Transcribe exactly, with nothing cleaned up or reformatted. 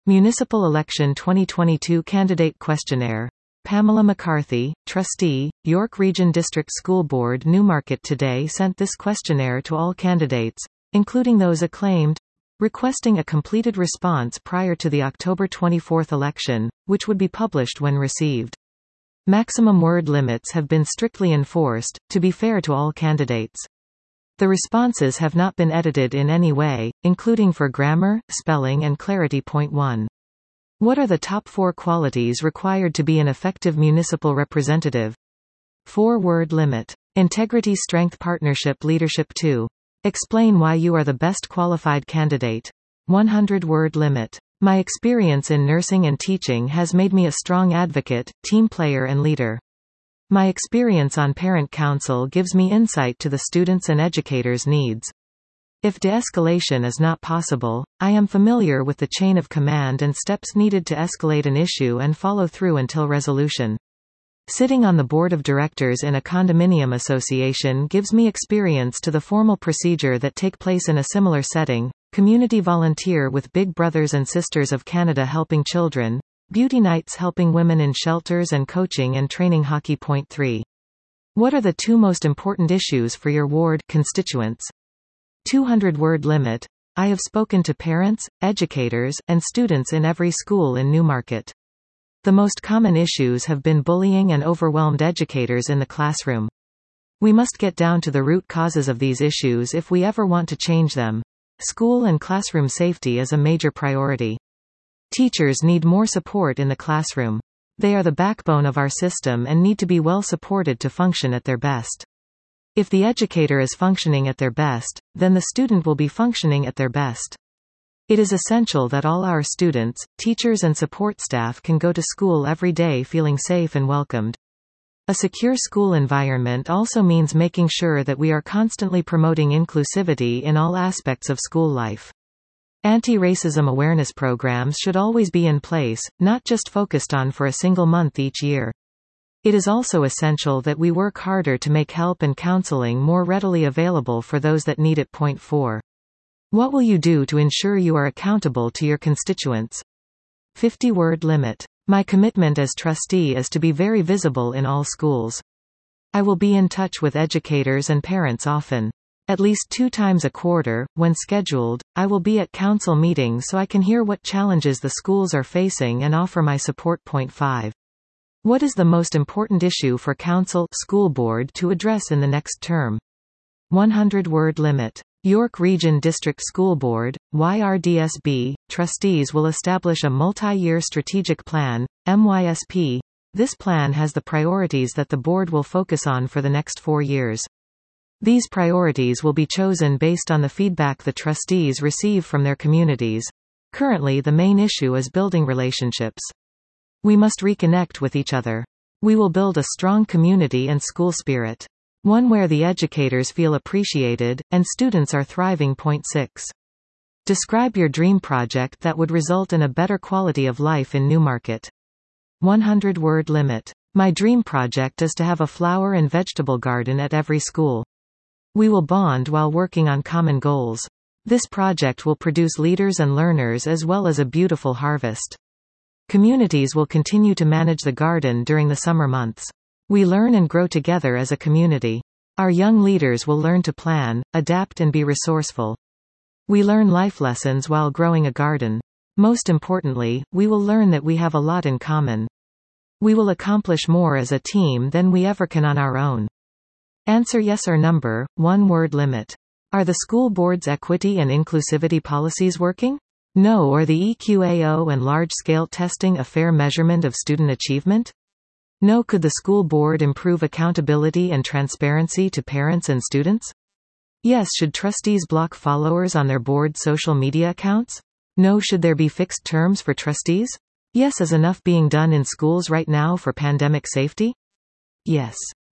Municipal Election twenty twenty-two Candidate Questionnaire. Pamela McCarthy, Trustee, York Region District School Board, Newmarket today sent this questionnaire to all candidates, including those acclaimed, requesting a completed response prior to the October twenty-fourth election, which would be published when received. Maximum word limits have been strictly enforced, to be fair to all candidates. The responses have not been edited in any way, including for grammar, spelling and clarity. Point one. What are the top four qualities required to be an effective municipal representative? Four-word limit. Integrity, strength, partnership, leadership. two. Explain why you are the best qualified candidate. one hundred word limit. My experience in nursing and teaching has made me a strong advocate, team player and leader. My experience on parent council gives me insight to the students' and educators' needs. If de-escalation is not possible, I am familiar with the chain of command and steps needed to escalate an issue and follow through until resolution. Sitting on the board of directors in a condominium association gives me experience to the formal procedure that take place in a similar setting. Community volunteer with Big Brothers and Sisters of Canada helping children, beauty nights helping women in shelters and coaching and training hockey. Point three. What are the two most important issues for your ward constituents? two hundred word limit. I have spoken to parents, educators, and students in every school in Newmarket. The most common issues have been bullying and overwhelmed educators in the classroom. We must get down to the root causes of these issues if we ever want to change them. School and classroom safety is a major priority. Teachers need more support in the classroom. They are the backbone of our system and need to be well supported to function at their best. If the educator is functioning at their best, then the student will be functioning at their best. It is essential that all our students, teachers and support staff can go to school every day feeling safe and welcomed. A secure school environment also means making sure that we are constantly promoting inclusivity in all aspects of school life. Anti-racism awareness programs should always be in place, not just focused on for a single month each year. It is also essential that we work harder to make help and counseling more readily available for those that need it. Point four. What will you do to ensure you are accountable to your constituents? fifty word limit. My commitment as trustee is to be very visible in all schools. I will be in touch with educators and parents often. At least two times a quarter, when scheduled, I will be at council meetings so I can hear what challenges the schools are facing and offer my support. Point five. What is the most important issue for council school board to address in the next term? one hundred word limit. York Region District School Board, Y R D S B, trustees will establish a multi-year strategic plan, M Y S P. This plan has the priorities that the board will focus on for the next four years. These priorities will be chosen based on the feedback the trustees receive from their communities. Currently, the main issue is building relationships. We must reconnect with each other. We will build a strong community and school spirit. One where the educators feel appreciated, and students are thriving. Point six. Describe your dream project that would result in a better quality of life in Newmarket. one hundred word limit. My dream project is to have a flower and vegetable garden at every school. We will bond while working on common goals. This project will produce leaders and learners as well as a beautiful harvest. Communities will continue to manage the garden during the summer months. We learn and grow together as a community. Our young leaders will learn to plan, adapt and be resourceful. We learn life lessons while growing a garden. Most importantly, we will learn that we have a lot in common. We will accomplish more as a team than we ever can on our own. Answer yes or number, one word limit. Are the school board's equity and inclusivity policies working? No. Or the E Q A O and large-scale testing a fair measurement of student achievement? No. Could the school board improve accountability and transparency to parents and students? Yes. Should trustees block followers on their board social media accounts? No. Should there be fixed terms for trustees? Yes. Is enough being done in schools right now for pandemic safety? Yes.